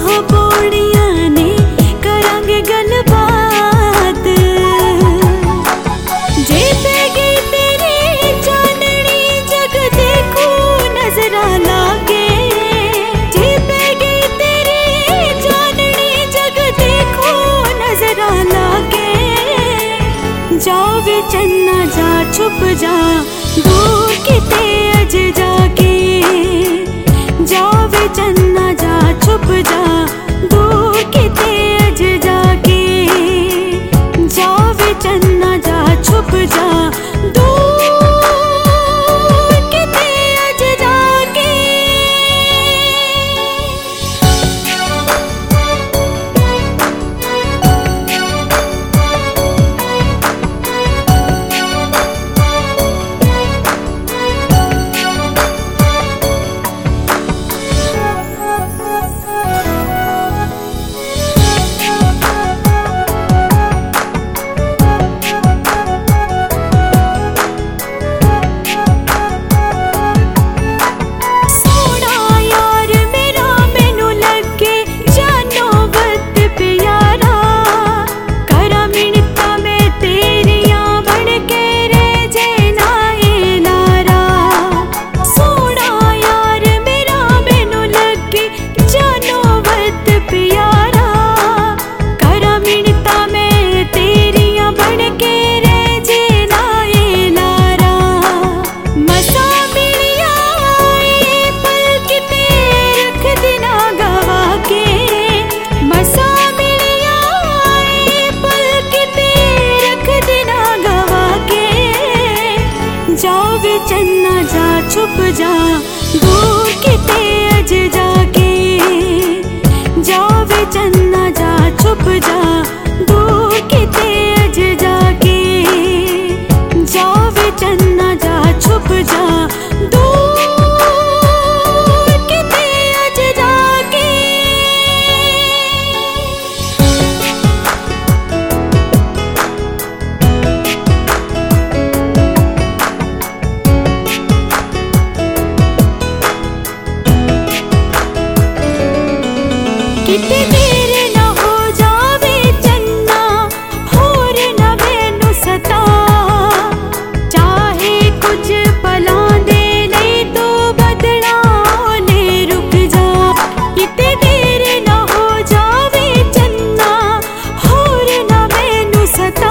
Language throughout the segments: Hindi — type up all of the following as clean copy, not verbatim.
पौड़ियां ने करांगे गलबात। जे पे गई तेरी चांदनी जग देखू नजरा लागे। जे पे गई तेरी चांदनी जग देखू नजरा लागे। जाओ वे चन्ना जा छुप जा दूर किते अज जाके। जाओ वे चन्ना जा छुप जा दूर किते अज जाके। जाओ वे चन्ना जा छुप जा दूर किते अज जाके। जाओ वे चन्ना जा छुप जा दूर किते अज जाके। जाओ वे चन्ना जा छुप जा दूर किते अज जाके। जाओ वे चन्ना जा छुप जा दूर किते अज जाके। किते देर ना हो जावे चन्ना होर ना मैनू सता। चाहे कुछ पलां दे नहीं तो बदला ने रुक जा। किते देर ना हो जावे चन्ना होर ना मैनू सता।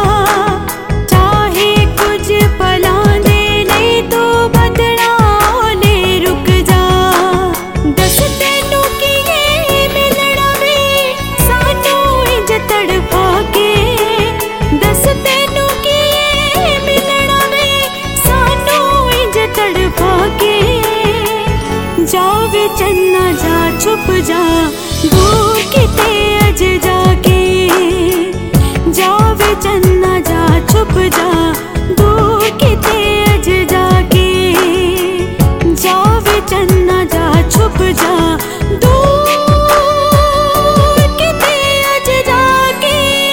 चाहे कुछ पलां दे नहीं तो बदला ने रुक जा। दस तेनू की तड़पा के। दस तेनू की मिलना में सानू इंज तड़पा के। जाओ वे चन्ना जा छुप जा दूर किते अज जाके। जाओ वे चन्ना जा छुप जा दूर किते अज जाके। जाओ वे चन्ना जा छुप जा दूर किते अज जाके।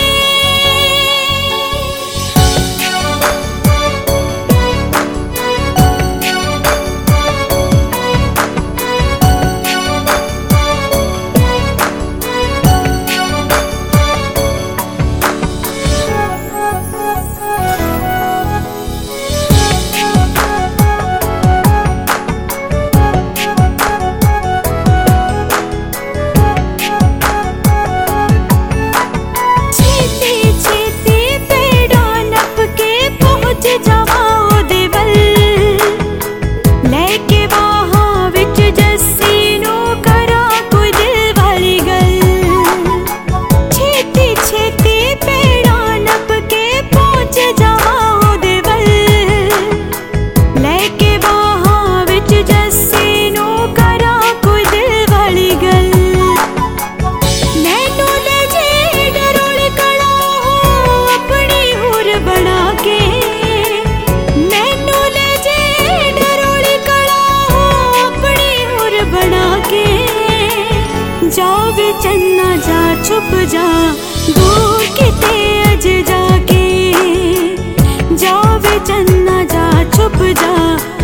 जाओ वे चन्ना जा छुप जा दूर किते अज जाके। जाओ वे चन्ना जा छुप जा